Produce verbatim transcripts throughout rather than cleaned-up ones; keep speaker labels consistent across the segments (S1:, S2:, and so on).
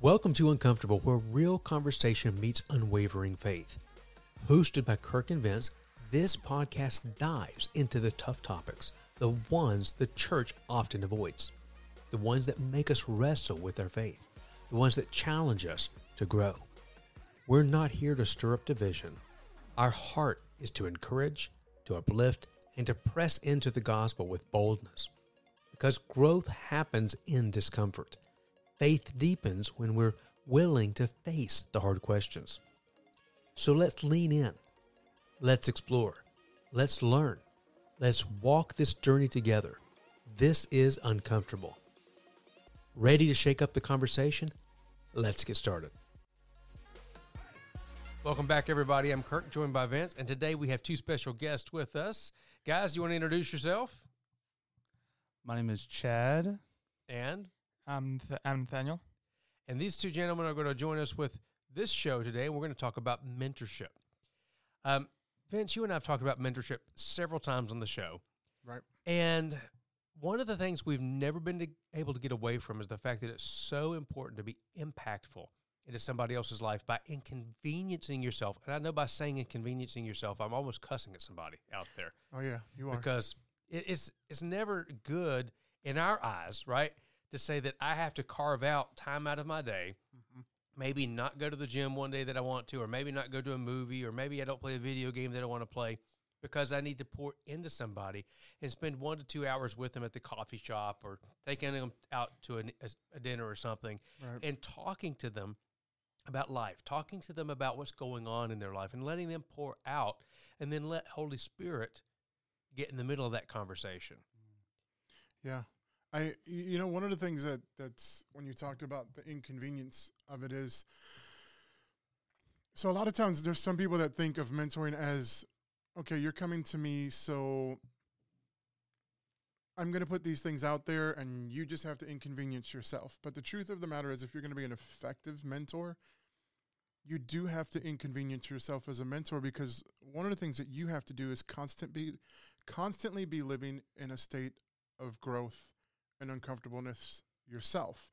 S1: Welcome to Uncomfortable, where real conversation meets unwavering faith. Hosted by Kirk and Vince, this podcast dives into the tough topics, the ones the church often avoids, the ones that make us wrestle with our faith, the ones that challenge us to grow. We're not here to stir up division. Our heart is to encourage, to uplift, and to press into the gospel with boldness. Because growth happens in discomfort. Faith deepens when we're willing to face the hard questions. So let's lean in. Let's explore. Let's learn. Let's walk this journey together. This is Uncomfortable. Ready to shake up the conversation? Let's get started. Welcome back, everybody. I'm Kirk, joined by Vince, and today we have two special guests with us. Guys, you want to introduce yourself?
S2: My name is Chad.
S1: And?
S3: I'm, Th- I'm Nathaniel.
S1: And these two gentlemen are going to join us with this show today. We're going to talk about mentorship. Um, Vince, you and I have talked about mentorship several times on the show.
S3: Right.
S1: And one of the things we've never been to, able to get away from is the fact that it's so important to be impactful into somebody else's life by inconveniencing yourself. And I know by saying inconveniencing yourself, I'm almost cussing at somebody out there.
S3: Oh, yeah, you are.
S1: Because it, it's it's never good in our eyes, right, to say that I have to carve out time out of my day, mm-hmm. maybe not go to the gym one day that I want to, or maybe not go to a movie, or maybe I don't play a video game that I want to play because I need to pour into somebody and spend one to two hours with them at the coffee shop or taking them out to a, a dinner or something
S3: Right.
S1: and talking to them about life, talking to them about what's going on in their life and letting them pour out, and then let Holy Spirit get in the middle of that conversation.
S3: Yeah. I, you know, one of the things that that's when you talked about the inconvenience of it is, so a lot of times there's some people that think of mentoring as, okay, you're coming to me, so I'm going to put these things out there and you just have to inconvenience yourself. But the truth of the matter is, if you're going to be an effective mentor, you do have to inconvenience yourself as a mentor, because one of the things that you have to do is constant be, constantly be living in a state of growth and uncomfortableness yourself,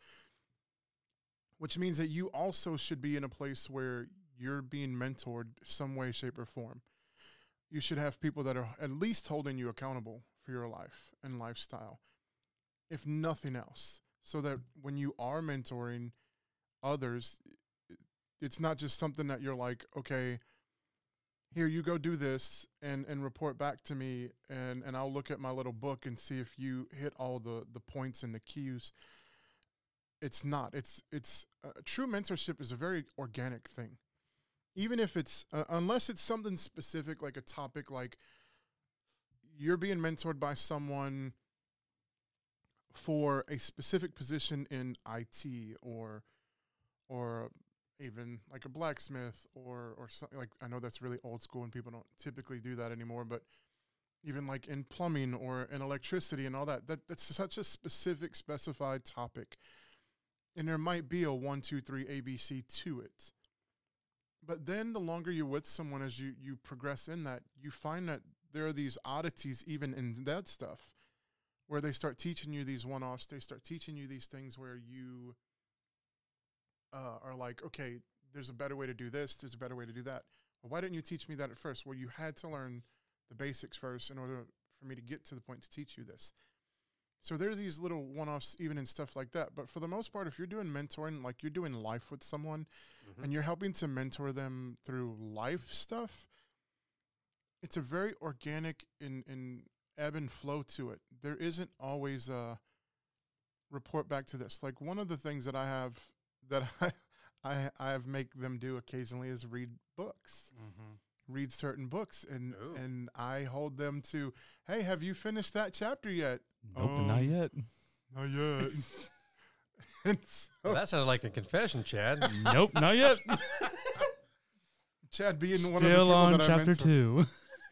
S3: which means that you also should be in a place where you're being mentored some way, shape, or form. You should have people that are at least holding you accountable for your life and lifestyle, if nothing else, so that when you are mentoring others, it's not just something that you're like, okay, here, you go do this and, and report back to me, and, and I'll look at my little book and see if you hit all the, the points and the cues. It's not. It's it's uh, true mentorship is a very organic thing. Even if it's, uh, unless it's something specific, like a topic, like you're being mentored by someone for a specific position in I T, or or even like a blacksmith, or or something like, I know that's really old school and people don't typically do that anymore, but even like in plumbing or in electricity and all that, that that's such a specific, specified topic. And there might be a one, two, three, A, B, C to it. But then the longer you're with someone, as you, you progress in that, you find that there are these oddities even in that stuff, where they start teaching you these one-offs. They start teaching you these things where you Uh, are like, okay, there's a better way to do this, there's a better way to do that. Well, why didn't you teach me that at first? Well, you had to learn the basics first in order for me to get to the point to teach you this. So there's these little one-offs even in stuff like that. But for the most part, if you're doing mentoring, like you're doing life with someone, mm-hmm. and you're helping to mentor them through life stuff, it's a very organic in, in ebb and flow to it. There isn't always a report back to this. Like, one of the things that I have that I, I I have make them do occasionally is read books, mm-hmm. read certain books, and Ooh. and I hold them to, hey, have you finished that chapter yet?
S2: Nope,
S3: um,
S2: not yet.
S3: Not yet. And so,
S1: well, that sounded like a confession, Chad.
S2: Nope, not yet.
S3: Chad being
S2: Still
S3: one of the people
S2: on
S3: that
S2: chapter
S3: I mentor.
S2: two.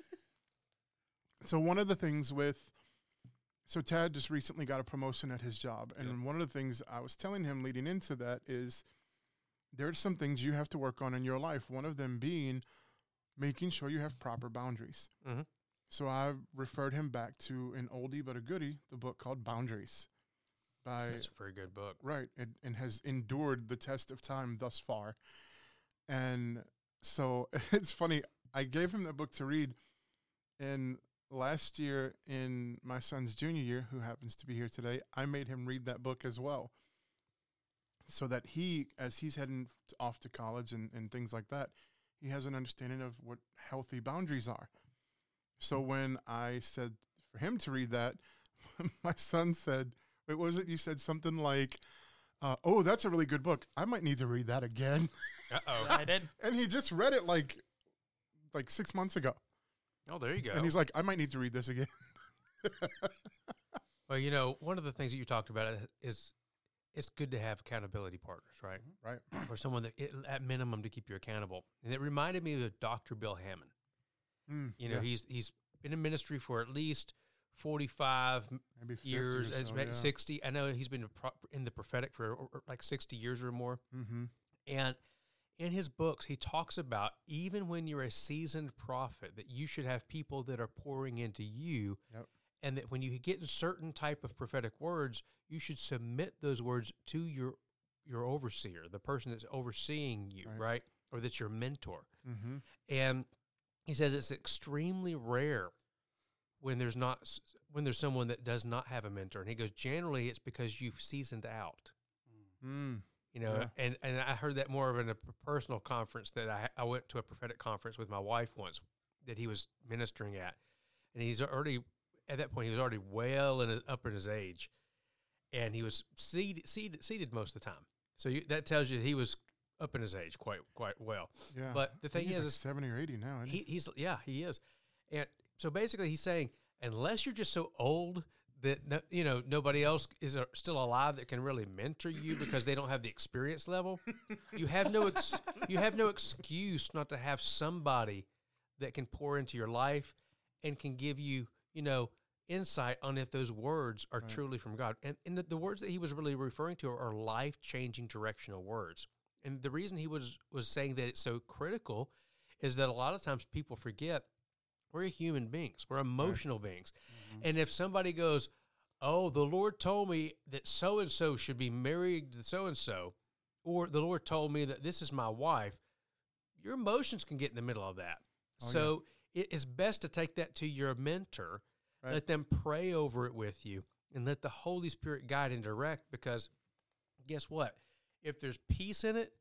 S3: So one of the things with, so Tad just recently got a promotion at his job. And yep. one of the things I was telling him leading into that is there's some things you have to work on in your life. One of them being making sure you have proper boundaries. Mm-hmm. So I referred him back to an oldie but a goodie, the book called Boundaries by
S1: That's a very good book.
S3: right, and, and has endured the test of time thus far. And so it's funny. I gave him that book to read, and last year in my son's junior year, who happens to be here today, I made him read that book as well, so that he, as he's heading off to college and, and things like that, he has an understanding of what healthy boundaries are. So when I said for him to read that, my son said, wait, what was it? You said something like, uh, oh, that's a really good book. I might need to read that again.
S1: Uh-oh.
S2: I did.
S3: And he just read it like like six months ago.
S1: Oh, there you go.
S3: And he's like, I might need to read this again.
S1: Well, you know, one of the things that you talked about is, is it's good to have accountability partners, right?
S3: Right.
S1: Or someone that, it, at minimum, to keep you accountable. And it reminded me of Doctor Bill Hammond.
S3: Mm,
S1: You know,
S3: yeah.
S1: he's he's been in ministry for at least forty-five
S3: Maybe fifty
S1: years,
S3: or
S1: as
S3: so,
S1: maybe
S3: yeah.
S1: sixty. I know he's been a pro- in the prophetic for or- or like sixty years or more.
S3: Mm-hmm.
S1: And in his books, he talks about even when you're a seasoned prophet, that you should have people that are pouring into you.
S3: Yep.
S1: And that when you get in certain type of prophetic words, you should submit those words to your your overseer, the person that's overseeing you,
S3: Right.
S1: right? Or that's your mentor.
S3: Mm-hmm.
S1: And he says it's extremely rare when there's not s- when there's someone that does not have a mentor. And he goes, generally, it's because you've seasoned out.
S3: Mm.
S1: You know,
S3: Yeah.
S1: and, and I heard that more of in a p- personal conference that I I went to a prophetic conference with my wife once that he was ministering at, and he's already at that point he was already well in his, up in his age, and he was seated seated, seated most of the time. So you, that tells you he was up in his age quite quite well.
S3: Yeah.
S1: But the
S3: I think
S1: thing
S3: he's
S1: is,
S3: like
S1: is
S3: seventy or eighty now. Isn't he?
S1: he, he's yeah he is, and so basically he's saying unless you're just so old that no, you know nobody else is uh, still alive that can really mentor you because they don't have the experience level, you have no ex- you have no excuse not to have somebody that can pour into your life and can give you you know insight on if those words are
S3: Right.
S1: truly from God. And, and the, the words that he was really referring to are, are life changing directional words. And the reason he was was saying that it's so critical is that a lot of times people forget we're human beings. We're emotional beings.
S3: Mm-hmm.
S1: And if somebody goes, oh, the Lord told me that so-and-so should be married to so-and-so, or the Lord told me that this is my wife, your emotions can get in the middle of that.
S3: Oh,
S1: so it is best to take that to your mentor,
S3: Right.
S1: let them pray over it with you, and let the Holy Spirit guide and direct, because guess what? If there's peace in it,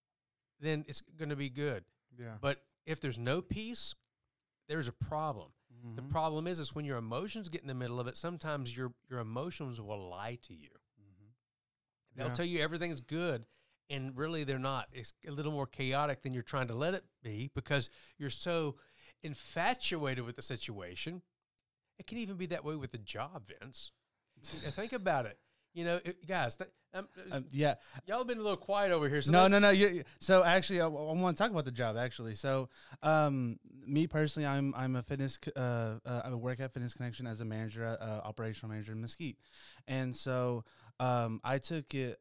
S1: then it's going to be good.
S3: Yeah.
S1: But if there's no peace, there's a problem. The
S2: Mhm.
S1: problem is, is when your emotions get in the middle of it, sometimes your, your emotions will lie to you.
S2: Mhm.
S1: They'll
S3: Yeah.
S1: tell you everything's good, and really they're not. It's a little more chaotic than you're trying to let it be because you're so infatuated with the situation. It can even be that way with the job, Vince. Now, think about it. You know, it, guys, th- um,
S2: Um, yeah.
S1: y'all have been a little quiet over here. So
S2: no,
S1: let's-
S2: no, no. You, so actually, I, I want to talk about the job. Actually, so um, me personally, I'm I'm a fitness. c- Uh, uh, I work at Fitness Connection as a manager, uh, operational manager in Mesquite, and so um, I took it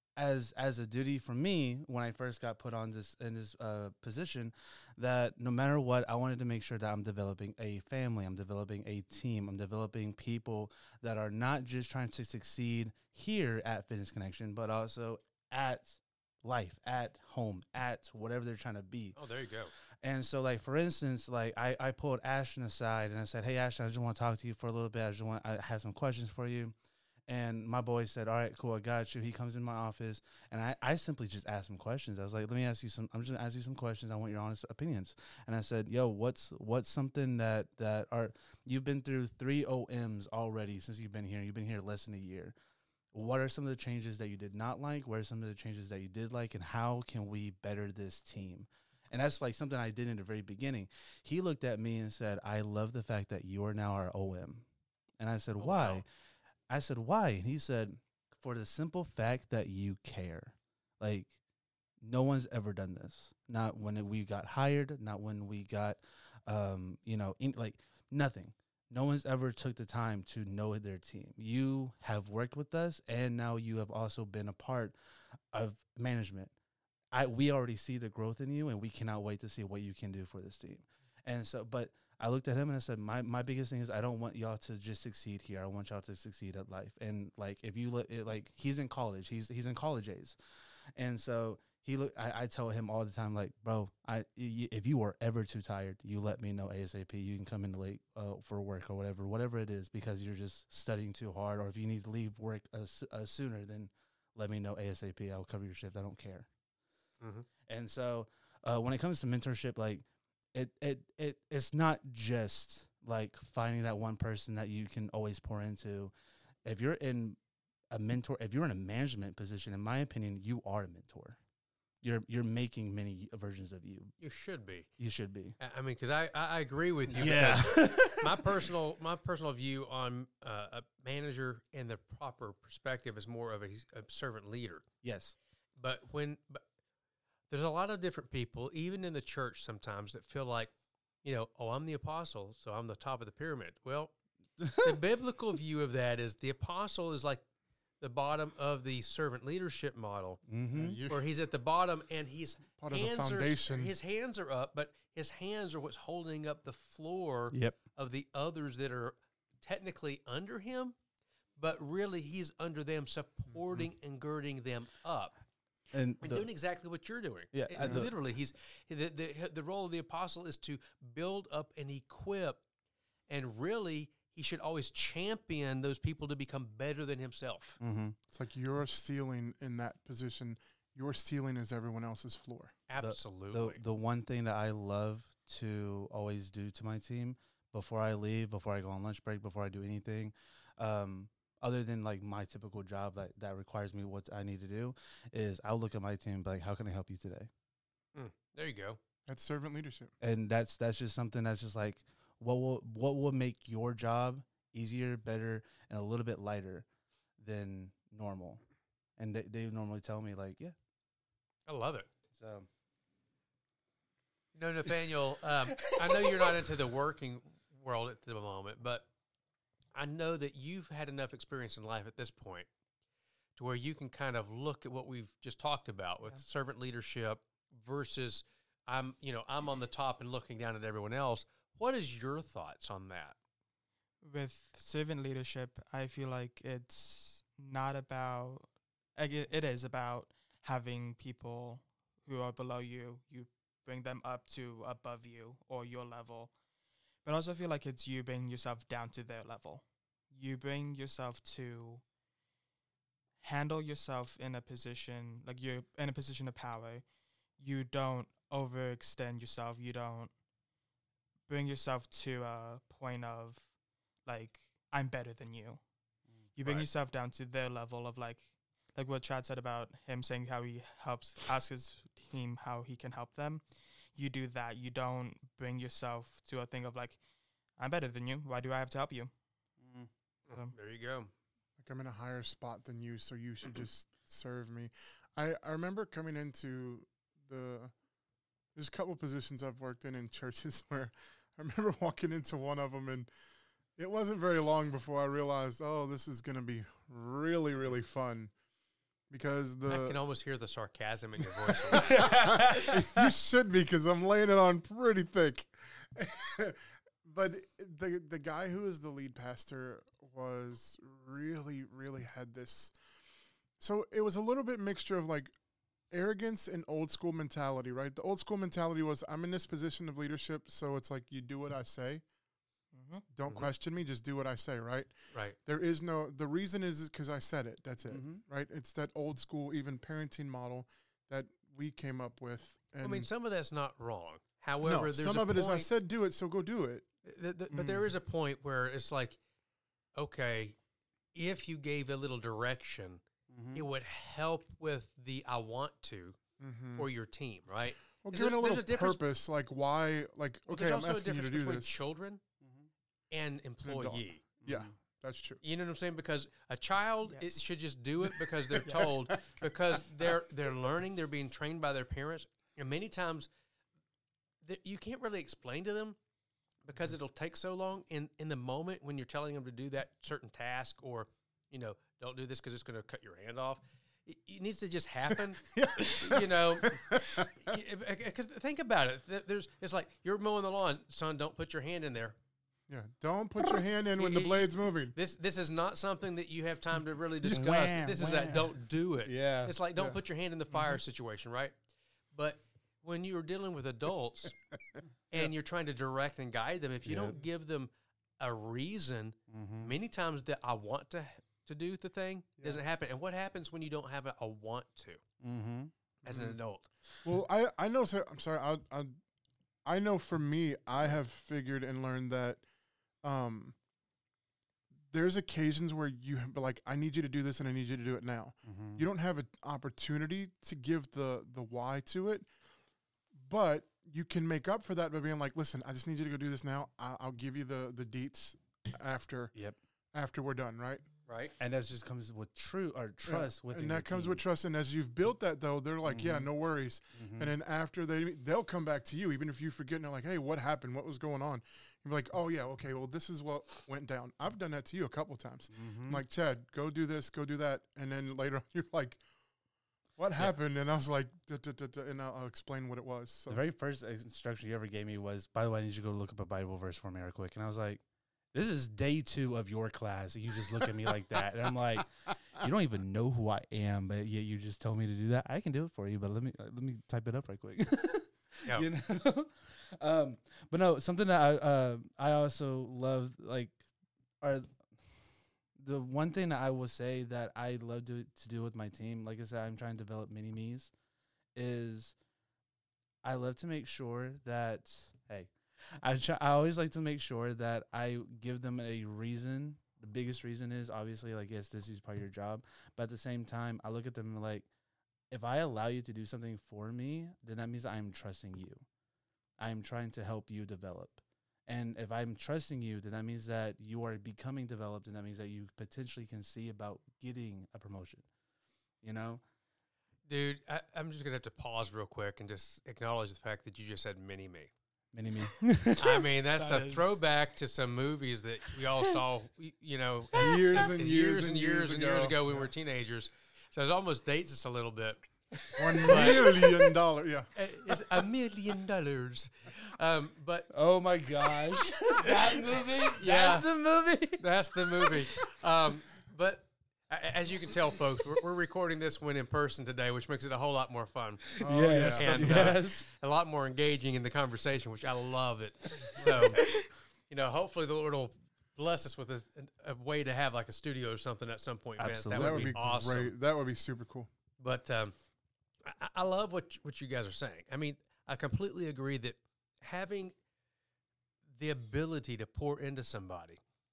S2: as as a duty for me when I first got put on this in this uh, position, that no matter what, I wanted to make sure that I'm developing a family, I'm developing a team, I'm developing people that are not just trying to succeed here at Fitness Connection, but also at life, at home, at whatever they're trying to be.
S1: Oh, there you go.
S2: And so, like, for instance, like I, I pulled Ashton aside and I said, hey, Ashton, I just want to talk to you for a little bit. I just want, I have some questions for you. And my boy said, all right, cool, I got you. He comes in my office, and I, I simply just asked him questions. I was like, let me ask you some, I'm just going to ask you some questions. I want your honest opinions. And I said, yo, what's what's something that, that are, you've been through three O Ms already since you've been here. You've been here less than a year. What are some of the changes that you did not like? What are some of the changes that you did like? And how can we better this team? And that's like something I did in the very beginning. He looked at me and said, I love the fact that you are now our O M. And I said,
S1: Oh,
S2: why?
S1: wow.
S2: I said, why? And he said, for the simple fact that you care. Like, no one's ever done this. Not when we got hired, not when we got, um, you know, in, like nothing. No one's ever took the time to know their team. You have worked with us, and now you have also been a part of management. I we already see the growth in you, and we cannot wait to see what you can do for this team. And so, but I looked at him and I said, my, my biggest thing is I don't want y'all to just succeed here. I want y'all to succeed at life. And like, if you look, like, he's in college, he's, he's in college age. And so he look, I, I tell him all the time, like, bro, I, y- if you are ever too tired, you let me know ASAP. You can come in late uh, for work or whatever, whatever it is, because you're just studying too hard. Or if you need to leave work uh, uh, sooner, then let me know ASAP. I'll cover your shift. I don't care.
S1: Mm-hmm.
S2: And so uh, when it comes to mentorship, like, it, it, it, it's not just like finding that one person that you can always pour into. If you're in a mentor, if you're in a management position, in my opinion, you are a mentor. You're you're making many versions of you.
S1: You should be.
S2: You should be.
S1: I- I mean, because I, I I agree with you.
S2: Yeah.
S1: because my personal my personal view on uh, a manager in the proper perspective is more of a, a servant leader.
S2: Yes.
S1: But when but there's a lot of different people, even in the church, sometimes that feel like, you know, oh, I'm the apostle, so I'm the top of the pyramid. Well, the biblical view of that is the apostle is like the bottom of the servant leadership model,
S2: Mm-hmm.
S3: Yeah, you-
S1: where he's at the bottom and he's
S3: Part of the
S1: hands
S3: foundation.
S1: Are, his hands are up, but his hands are what's holding up the floor
S2: Yep.
S1: of the others that are technically under him, but really he's under them, supporting
S3: Mm-hmm.
S1: and girding them up.
S2: And
S1: And
S2: the-
S1: doing exactly what you're doing.
S2: Yeah,
S1: It-
S2: I- the-
S1: literally, he's the, the the role of the apostle is to build up and equip, and really, he should always champion those people to become better than himself.
S2: mm-hmm.
S3: It's like your ceiling in that position. Your ceiling is everyone else's floor.
S1: Absolutely.
S2: The the one thing that I love to always do to my team before I leave, before I go on lunch break, before I do anything, um, other than like my typical job that, that requires me what I need to do, is I'll look at my team and be like, how can I help you today?
S1: Mm, there you go.
S3: That's servant leadership.
S2: And that's that's just something that's just like, what will what will make your job easier, better, and a little bit lighter than normal? And they, they normally tell me like, yeah.
S1: I love it.
S2: So
S1: No, Nathaniel, um, I know you're not into the working world at the moment, but I know that you've had enough experience in life at this point to where you can kind of look at what we've just talked about with
S4: Yeah.
S1: servant leadership versus I'm, you know, I'm on the top and looking down at everyone else. What is your thoughts on that?
S4: With servant leadership, I feel like it's not about, like it, it is about having people who are below you, you bring them up to above you or your level. But I also feel like it's you bringing yourself down to their level. You bring yourself to handle yourself in a position, like you're in a position of power. You don't overextend yourself. You don't bring yourself to a point of, like, I'm better than you. You bring
S1: Right.
S4: yourself down to their level of, like, like what Chad said about him saying how he helps, ask his team how he can help them. You do that. You don't bring yourself to a thing of, like, I'm better than you. Why do I have to help you? Um,
S1: There you go.
S3: Like I'm in a higher spot than you, so you should just serve me. I, I remember coming into the there's a couple positions I've worked in in churches where I remember walking into one of them and it wasn't very long before I realized, oh, this is going to be really, really fun because
S1: I
S3: the
S1: can almost hear the sarcasm in your voice.
S3: you should be because I'm laying it on pretty thick. But the the guy who is the lead pastor was really, really had this. So it was a little bit mixture of like arrogance and old school mentality, right? The old school mentality was I'm in this position of leadership, so it's like you do what I say.
S4: mhm.
S3: Don't
S1: Mhm.
S3: question me, just do what I say, right?
S1: Right.
S3: There is no, the reason is because I said it. That's it,
S2: Mhm.
S3: right? It's that old school, even parenting model that we came up with. And
S1: I mean, some of that's not wrong.
S3: no,
S1: However, there's
S3: some
S1: a
S3: of it is I
S1: point-
S3: said do it, so go do it.
S1: Th- th- but there
S3: Mm.
S1: is a point where it's like, okay, if you gave a little direction,
S2: Mm-hmm.
S1: it would help with the I want to
S3: Mm-hmm.
S1: for your team, right?
S3: Well,
S1: Is
S3: give it
S1: there-
S3: a
S1: there's
S3: little
S1: a difference-
S3: purpose, like why, like
S1: Well,
S3: okay,
S1: there's
S3: I'm
S1: also a
S3: asking you
S1: difference
S3: to do
S1: between
S3: this.
S1: children and employee.
S3: Yeah, that's true.
S1: You know what I'm saying? Because a child it
S4: Yes.
S1: should just do it because they're
S4: Yes.
S1: told, because they're they're learning, they're being trained by their parents, and many times th- you can't really explain to them because it'll take so long. In in the moment when you're telling them to do that certain task, or you know, don't do this because it's going to cut your hand off. it, it needs to just happen.
S3: Yeah.
S1: You know, because think about it. Th- There's, it's like you're mowing the lawn, son. Don't put your hand in there.
S3: Yeah, don't put your hand in when the
S1: Y- y-
S3: blade's moving.
S1: This, this is not something that you have time to really discuss.
S2: Wham,
S1: this is
S2: wham.
S1: that don't do it.
S2: Yeah.
S1: It's like don't
S3: Yeah.
S1: put your hand in the fire situation, right? But when you're dealing with adults and you're trying to direct and guide them, if you
S2: Yeah.
S1: don't give them a reason,
S2: Mm-hmm.
S1: many times that I want to to do the thing
S3: Yeah.
S1: doesn't happen. And what happens when you don't have a, a want to
S2: Mm-hmm.
S1: as an
S3: Mhm.
S1: adult?
S3: Well, I I know. Sir, I'm sorry. I I I know. For me, I have figured and learned that um, there's occasions where you have, like, I need you to do this, and I need you to do it now.
S2: Mm-hmm.
S3: You don't have an opportunity to give the the why to it, but you can make up for that by being like, listen, I just need you to go do this now. I'll, I'll give you the the deets after
S2: Yep.
S3: after we're done, right?
S1: Right?
S2: And that just comes with true or trust with
S3: and that comes with trust. And as you've built that, though, they're like, yeah,
S2: Mhm.
S3: no worries.
S2: Mm-hmm.
S3: And then after they they'll come back to you, even if you forget, and they're like, hey, what happened? What was going on? You're like, oh yeah, okay, well, this is what went down. I've done that to you a couple times.
S2: Mm-hmm.
S3: I'm like, Chad, go do this, go do that, and then later on you're like, what happened? And I was like, duh, duh, duh, duh, and I'll, I'll explain what it was. So
S2: The very first instruction you ever gave me was, by the way, I need you to go look up a Bible verse for me real quick. And I was like, this is day two of your class. And you just look at me like that. And I'm like, you don't even know who I am, but yet you just told me to do that. I can do it for you, but let me uh, let me type it up right quick.
S1: Yeah.
S2: You know? um, but no, something that I uh, I also love, like, are the one thing that I will say that I love to to do with my team. Like I said, I'm trying to develop mini me's. Is I love to make sure that hey, I try, I always like to make sure that I give them a reason. The biggest reason is obviously, like, yes, this is part of your job, but at the same time, I look at them like, if I allow you to do something for me, then that means I'm trusting you. I'm trying to help you develop. And if I'm trusting you, then that means that you are becoming developed, and that means that you potentially can see about getting a promotion. You know?
S1: Dude, I, I'm just going to have to pause real quick and just acknowledge the fact that you just said mini-me.
S2: Mini me.
S1: I mean, that's
S4: That
S1: a
S4: is-
S1: throwback to some movies that we all saw, y- you know,
S3: years and
S1: years,
S3: years
S1: and years and years ago when we
S3: Yeah.
S1: were teenagers. So it almost dates us a little bit.
S3: One million dollar, yeah.
S1: Uh, It's a million dollars. Um, but
S2: Oh my gosh. That movie?
S1: Yeah.
S2: That's the movie?
S1: that's the movie. Um, but a- as you can tell, folks, we're, we're recording this one in person today, which makes it a whole lot more fun,
S3: Oh,
S2: yes.
S3: yeah.
S1: And, uh,
S2: yes.
S1: a lot more engaging in the conversation, which I love it. So, you know, hopefully the Lord will bless us with a, a way to have like a studio or something at some point. Vince.
S2: Absolutely.
S1: That would be, awesome.
S3: great. That would be super cool.
S1: But um, I, I love what you- what you guys are saying. I mean, I completely agree that having the ability to pour into somebody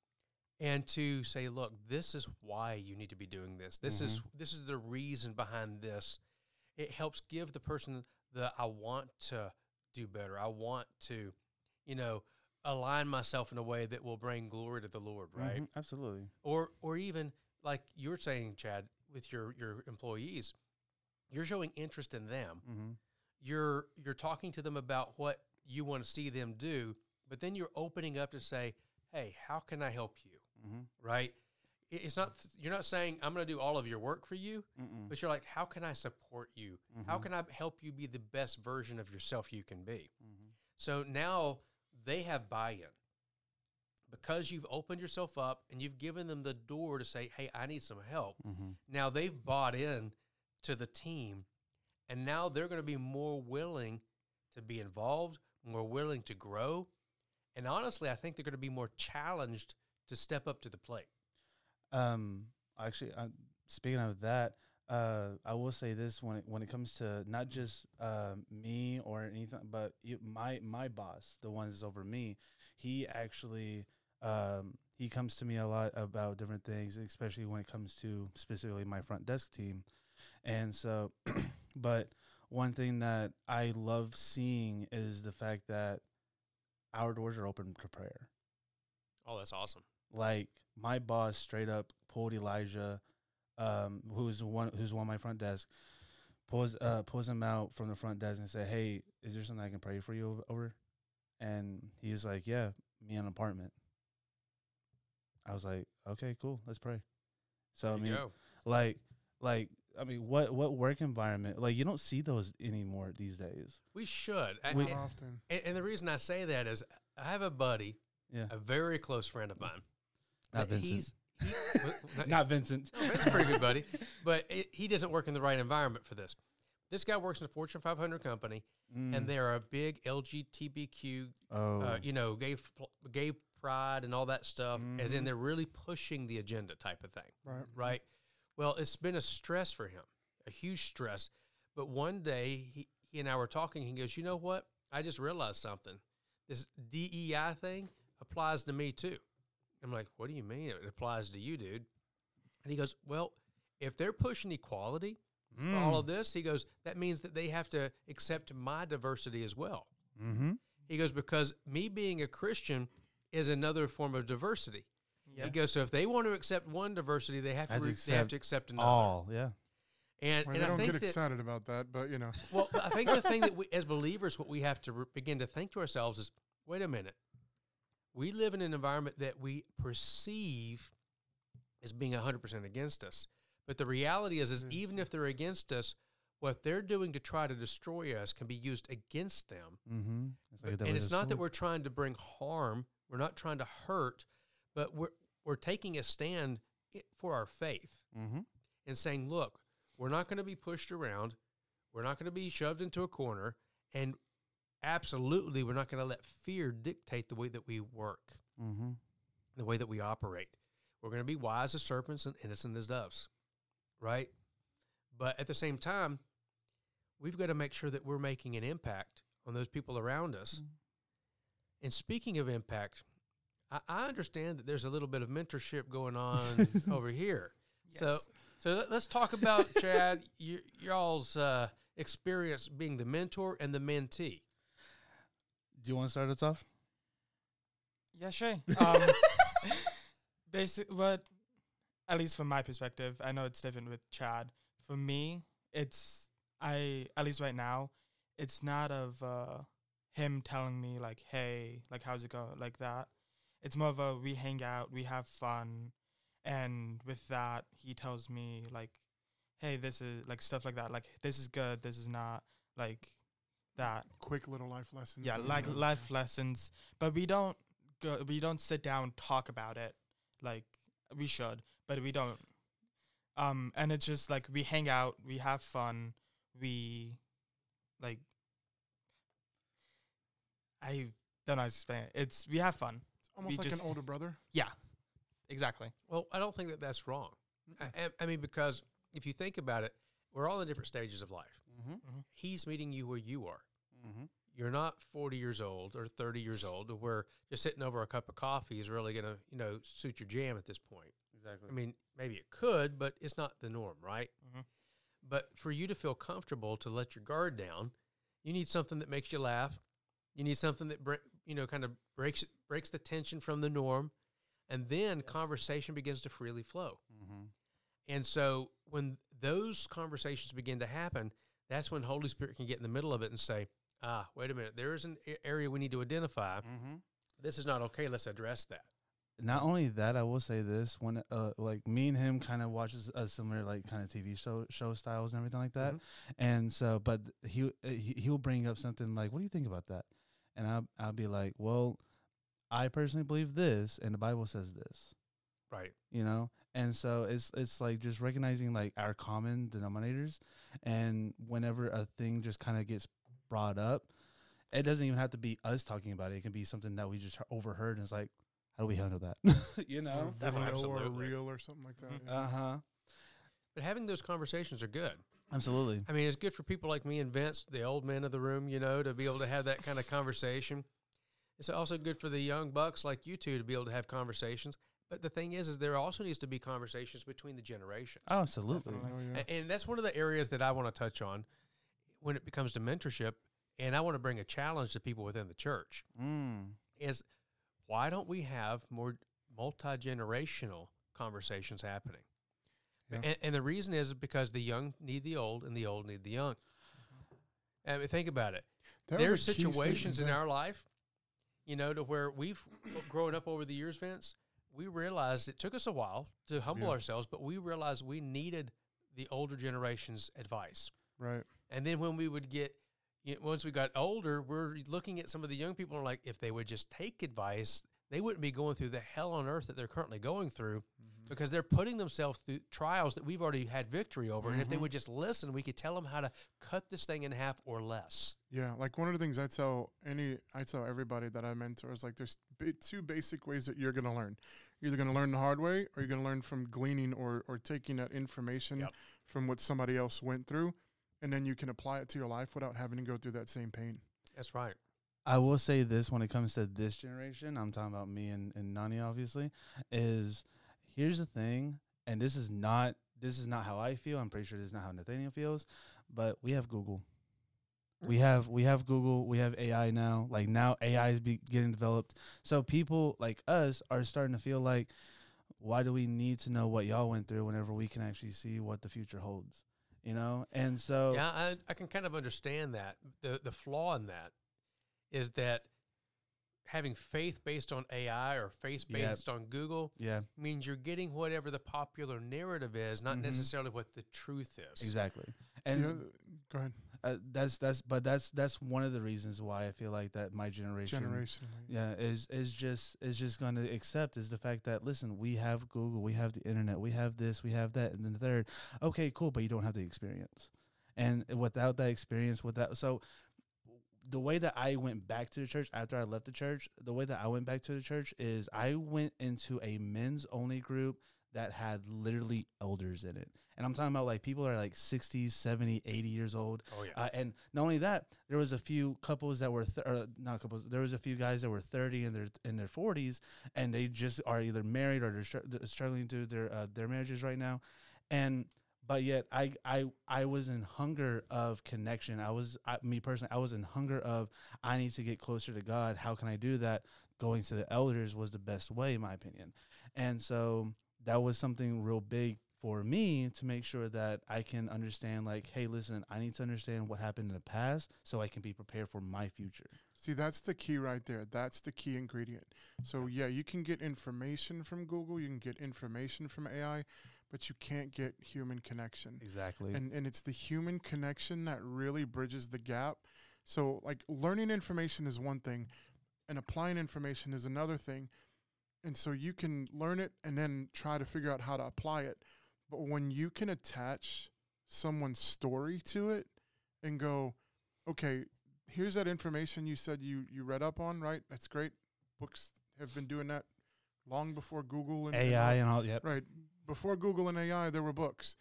S1: and to say, "Look, this is why you need to be doing this. This is this is the reason behind this." It helps give the person the I want to do better. I want to, you know, align myself in a way that will bring glory to the Lord, right?
S2: Mhm, absolutely.
S1: Or or even like you were saying, Chad, with your your employees, you're showing interest in them.
S2: Mm-hmm.
S1: You're you're talking to them about what you want to see them do, but then you're opening up to say, "Hey, how can I help you?"
S2: Mm-hmm.
S1: Right? It- It's not you're not saying I'm going to do all of your work for you,
S2: Mm-mm.
S1: but you're like, "How can I support you? How
S2: Mhm.
S1: can I help you be the best version of yourself you can be?"
S2: Mm-hmm.
S1: So now they have buy-in because you've opened yourself up and you've given them the door to say, "Hey, I need some help."
S2: Mm-hmm.
S1: Now they've bought in to the team, and now they're going to be more willing to be involved, more willing to grow. And honestly, I think they're going to be more challenged to step up to the plate.
S2: Um, actually, uh, speaking of that, uh, I will say this when it, when it comes to not just um, me or anything, but you, my my boss, the one that's over me, he actually um, he comes to me a lot about different things, especially when it comes to specifically my front desk team. And so, but one thing that I love seeing is the fact that our doors are open to prayer.
S1: Oh, that's awesome.
S2: Like, my boss straight up pulled Elijah, um, who's one who's on my front desk, pulls uh pulls him out from the front desk and said, "Hey, is there something I can pray for you over?" over? And he was like, "Yeah, me an apartment." I was like, "Okay, cool, let's pray." So
S1: There
S2: I
S1: you
S2: mean,
S1: go.
S2: like, like I mean, what what work environment? Like, you don't see those anymore these days.
S1: We should.
S3: Not
S1: And, and,
S3: often.
S1: and the reason I say that is I have a buddy,
S2: Yeah,
S1: a very close friend of mine.
S2: not
S1: that
S2: Vincent.
S1: He's, he, not,
S2: Not Vincent.
S1: no, Vincent's a pretty good buddy, but it, he doesn't work in the right environment for this. This guy works in a Fortune five hundred company,
S2: Mm.
S1: and they're a big L G B T Q,
S2: oh,
S1: uh, you know, gay f- gay pride and all that stuff, as in
S2: Mhm.
S1: they're really pushing the agenda type of thing,
S3: Right.
S1: right? Well, it's been a stress for him, a huge stress. But one day, he, he and I were talking, he goes, you know what? I just realized something. This D E I thing applies to me too. I'm like, what do you mean it applies to you, dude? And he goes, well, if they're pushing equality for all of this, he goes, that means that they have to accept my diversity as well.
S2: Mm-hmm.
S1: He goes, because me being a Christian is another form of diversity.
S4: Yeah.
S1: He goes, so if they want to accept one diversity, they have to
S2: Have to
S1: re- they have
S2: accept
S1: to accept another.
S2: All, yeah.
S1: And,
S3: Well,
S1: and
S3: they
S1: I
S3: don't
S1: think
S3: get
S1: that,
S3: excited about that, but you know,
S1: well, I think the thing that we, as believers, what we have to re- begin to think to ourselves is, wait a minute. We live in an environment that we perceive as being one hundred percent against us. But the reality is, is
S3: Yes.
S1: even if they're against us, what they're doing to try to destroy us can be used against them.
S2: Mm-hmm. It's
S1: and it's not that we're trying to bring harm. We're not trying to hurt, but we're, we're taking a stand i- for our faith
S2: Mm-hmm.
S1: and saying, look, we're not going to be pushed around. We're not going to be shoved into a corner. And absolutely, we're not going to let fear dictate the way that we work,
S2: Mm-hmm.
S1: the way that we operate. We're going to be wise as serpents and innocent as doves, right? But at the same time, we've got to make sure that we're making an impact on those people around us. And speaking of impact, I, I understand that there's a little bit of mentorship going on over here. So,
S4: Yes.
S1: so let- let's talk about, Chad, y- y'all's uh, experience being the mentor and the mentee.
S2: Do you want to start us off?
S4: Yeah, sure. Um, basic, but at least from my perspective, I know it's different with Chad. For me, it's I at least right now, it's not of uh, him telling me like, "Hey, like how's it going?" like that. It's more of a we hang out, we have fun, and with that, he tells me like, "Hey, this is like stuff like that. Like this is good, this is not like that."
S3: quick little life lessons.
S4: Yeah,
S3: and,
S4: like
S3: uh,
S4: life lessons, but we don't go. We don't sit down talk about it like we should, but we don't. Um, and it's just like we hang out, we have fun, we like. I don't know how to explain it. It's we have fun.
S3: almost
S4: we
S3: like
S4: just-
S3: an older brother.
S4: Yeah, exactly.
S1: Well, I don't think that that's wrong.
S3: Mm-mm.
S1: I, I mean, because if you think about it, we're all in different stages of life.
S2: Mm-hmm.
S1: He's meeting you where you are.
S2: Mm-hmm.
S1: You're not forty years old or thirty years old where just sitting over a cup of coffee is really going to, you know, suit your jam at this point.
S2: Exactly.
S1: I mean, maybe it could, but it's not the norm, right?
S4: Mhm.
S1: But for you to feel comfortable to let your guard down, you need something that makes you laugh. You need something that, bre- you know, kind of breaks breaks the tension from the norm. And then
S4: Yes.
S1: conversation begins to freely flow.
S2: Mm-hmm.
S1: And so when those conversations begin to happen, that's when Holy Spirit can get in the middle of it and say, ah, wait a minute, there is an a- area we need to identify.
S2: Mm-hmm.
S1: This is not okay. Let's address that.
S2: Not only that, I will say this: when uh, like me and him kind of watches a similar like kind of T V show show styles and everything like that,
S1: Mhm.
S2: and so, but he uh, he he'll bring up something like, "What do you think about that?" And I'll I'll be like, "Well, I personally believe this, and the Bible says this."
S1: Right.
S2: You know, and so it's it's like just recognizing like our common denominators, and whenever a thing just kind of gets brought up, it doesn't even have to be us talking about it. It can be something that we just overheard, and it's like, how do we handle that? you
S3: Or
S2: know?
S3: a video or a
S1: Absolutely.
S3: reel or something like that.
S4: Mhm.
S3: yeah.
S2: Uh huh.
S1: But having those conversations are good.
S2: Absolutely.
S1: I mean, it's good for people like me and Vince, the old men of the room, you know, to be able to have that kind of conversation. It's also good for the young bucks like you two to be able to have conversations. But the thing is, is there also needs to be conversations between the generations.
S2: Oh, absolutely.
S3: Oh, yeah.
S1: A- And that's one of the areas that I want to touch on when it becomes to mentorship. And I want to bring a challenge to people within the church
S2: Mm.
S1: is why don't we have more multi-generational conversations happening?
S3: Yeah.
S1: And, and the reason is because the young need the old and the old need the young. I mean, think about it.
S3: That was
S1: There's
S3: a key
S1: situations in
S3: statement
S1: our life, you know, to where we've grown up over the years, Vince, we realized it took us a while to humble
S3: Yeah.
S1: ourselves, but we realized we needed the older generation's advice.
S3: Right.
S1: And then when we would get, you know, once we got older, we're looking at some of the young people and like, if they would just take advice, they wouldn't be going through the hell on earth that they're currently going through
S3: Mm-hmm.
S1: because they're putting themselves through trials that we've already had victory over. And if they
S2: Mhm.
S1: would just listen, we could tell them how to cut this thing in half or less.
S3: Yeah, like one of the things I tell any, I tell everybody that I mentor is like, there's b- two basic ways that you're going to learn. You're either going to learn the hard way, or you're going to learn from gleaning or or taking that information
S1: Yep.
S3: from what somebody else went through, and then you can apply it to your life without having to go through that same pain.
S1: That's right.
S2: I will say this when it comes to this generation, I'm talking about me and, and Nani, obviously, is here's the thing, and this is not this is not how I feel. I'm pretty sure this is not how Nathaniel feels, but we have Google. We have we have Google, we have A I now. Like now A I is be getting developed. So people like us are starting to feel like, why do we need to know what y'all went through whenever we can actually see what the future holds? You know? And so
S1: Yeah, I, I can kind of understand that. The the flaw in that is that having faith based on A I or faith
S2: Yeah.
S1: based on Google
S2: yeah,
S1: means you're getting whatever the popular narrative is, not
S2: Mhm.
S1: necessarily what the truth is.
S2: exactly.
S3: And
S2: And
S3: go ahead.
S2: uh, that's that's but that's that's one of the reasons why I feel like that my generation
S3: Generationally.
S2: yeah is is just is just going to accept is the fact that, listen, we have Google, we have the internet, we have this, we have that, and then the third, okay, cool, but you don't have the experience. And without that experience, without so the way that I went back to the church after I left the church, the way that I went back to the church is I went into a men's only group that had literally elders in it. And I'm talking about like people that are like sixty, seventy, eighty years old.
S1: Oh, yeah.
S2: Uh, and not only that, there was a few couples that were, th- or not couples, there was a few guys that were thirty in their in their forties, and they just are either married or they're, str- they're struggling through their uh, their marriages right now. And but yet I I I was in hunger of connection. I was I, me personally, I was in hunger of I need to get closer to God. How can I do that? Going to the elders was the best way, in my opinion. And so that was something real big for me to make sure that I can understand, like, hey, listen, I need to understand what happened in the past so I can be prepared for my future.
S3: See, that's the key right there. That's the key ingredient. So, yeah, you can get information from Google, you can get information from A I, but you can't get human connection.
S2: Exactly.
S3: And and it's the human connection that really bridges the gap. So, like, learning information is one thing, and applying information is another thing. And so you can learn it and then try to figure out how to apply it. But when you can attach someone's story to it and go, okay, here's that information you said you, you read up on, right? That's great. Books have been doing that long before Google and
S2: A I and all, yep.
S3: Right. Before Google and A I, there were books.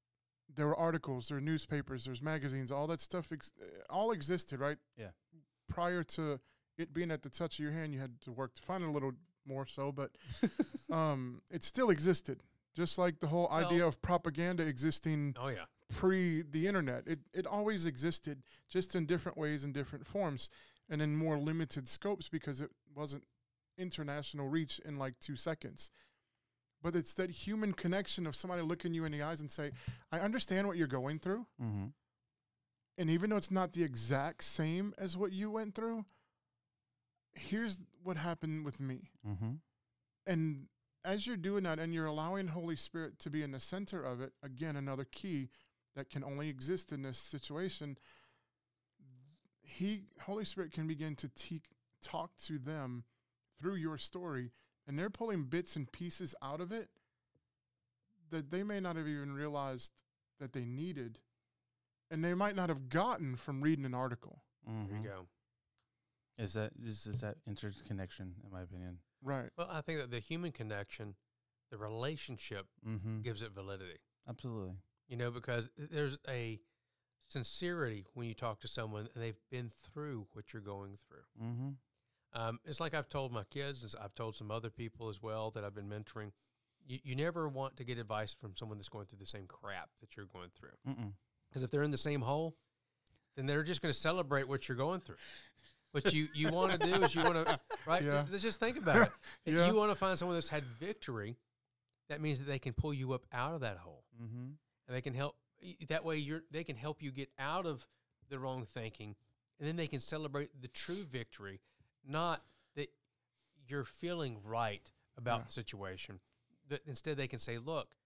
S3: There were articles, there were newspapers, there's magazines, all that stuff ex- all existed, right?
S2: Yeah.
S3: Prior to it being at the touch of your hand, you had to work to find it a little more so, but um, it still existed. Just like the whole idea
S1: Well-
S3: of propaganda existing
S1: Oh, yeah.
S3: pre the internet. It it always existed, just in different ways and different forms, and in more limited scopes because it wasn't international reach in like two seconds. But it's that human connection of somebody looking you in the eyes and say, I understand what you're going through.
S2: Mm-hmm.
S3: And even though it's not the exact same as what you went through, here's what happened with me.
S2: Mm-hmm.
S3: And as you're doing that and you're allowing Holy Spirit to be in the center of it, again, another key that can only exist in this situation, he, Holy Spirit can begin to te- talk to them through your story, and they're pulling bits and pieces out of it that they may not have even realized that they needed, and they might not have gotten from reading an article.
S2: Mm-hmm.
S1: There you go.
S2: Is that is, is that interconnection, in my opinion?
S3: Right.
S1: Well, I think that the human connection, the relationship,
S2: Mm-hmm.
S1: gives it validity.
S2: Absolutely.
S1: You know, because there's a sincerity when you talk to someone and they've been through what you're going through.
S2: Mm-hmm.
S1: Um, it's like I've told my kids, and I've told some other people as well that I've been mentoring. You, you never want to get advice from someone that's going through the same crap that you're going through.
S2: Mm-mm.
S1: Because if they're in the same hole, then they're just going to celebrate what you're going through. What you, you want to do is you want to, right?
S3: Yeah.
S1: Let's just think about it. If
S3: Yeah.
S1: you want to find someone that's had victory, that means that they can pull you up out of that hole.
S2: Mm-hmm.
S1: And they can help, that way you're, they can help you get out of the wrong thinking. And then they can celebrate the true victory, not that you're feeling right about
S3: Yeah.
S1: the situation. But instead they can say, look,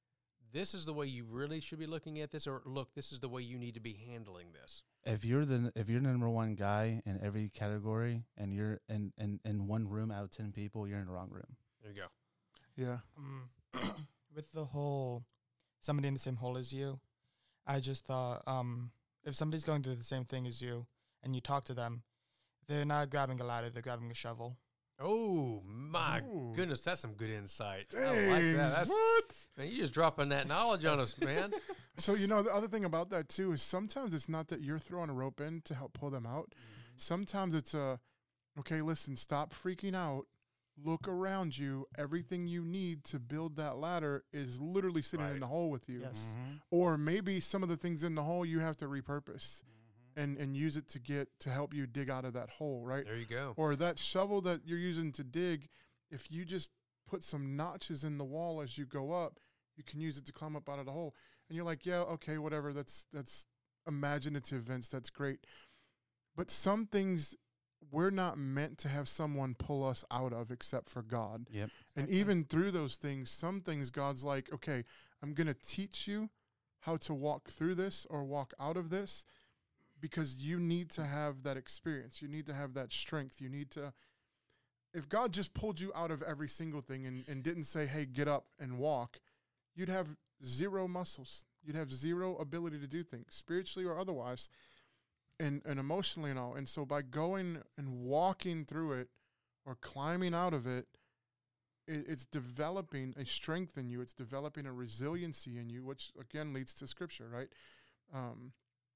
S1: this is the way you really should be looking at this, or look, this is the way you need to be handling this.
S2: If you're the if you're the number one guy in every category, and you're in, in, in one room out of ten people, you're in the wrong room.
S1: There you go.
S3: Yeah.
S4: Um, with the whole somebody in the same hole as you, I just thought um, if somebody's going through the same thing as you and you talk to them, they're not grabbing a ladder, they're grabbing a shovel.
S1: Oh, my
S3: Ooh.
S1: goodness. That's some good insight.
S3: Dang,
S1: I like that. That's,
S3: what?
S1: man, you just dropping that knowledge on us, man.
S3: So, you know, the other thing about that, too, is sometimes it's not that you're throwing a rope in to help pull them out. Sometimes it's a, okay, listen, stop freaking out. Look around you. Everything you need to build that ladder is literally sitting
S1: Right.
S3: in the hole with you.
S4: Yes.
S3: Or maybe some of the things in the hole you have to repurpose and, and use it to get to help you dig out of that hole, right?
S1: There you go.
S3: Or that shovel that you're using to dig, if you just put some notches in the wall as you go up, you can use it to climb up out of the hole. And you're like, yeah, okay, whatever. That's that's imaginative, Vince. That's great. But some things we're not meant to have someone pull us out of except for God.
S2: Yep.
S3: And even through those things, some things God's like, okay, I'm going to teach you how to walk through this or walk out of this, because you need to have that experience. You need to have that strength. You need to, if God just pulled you out of every single thing and, and didn't say, hey, get up and walk, you'd have zero muscles. You'd have zero ability to do things, spiritually or otherwise, and, and emotionally and all. And so by going and walking through it or climbing out of it, it it's developing a strength in you. It's developing a resiliency in you, which, again, leads to Scripture, right? Um,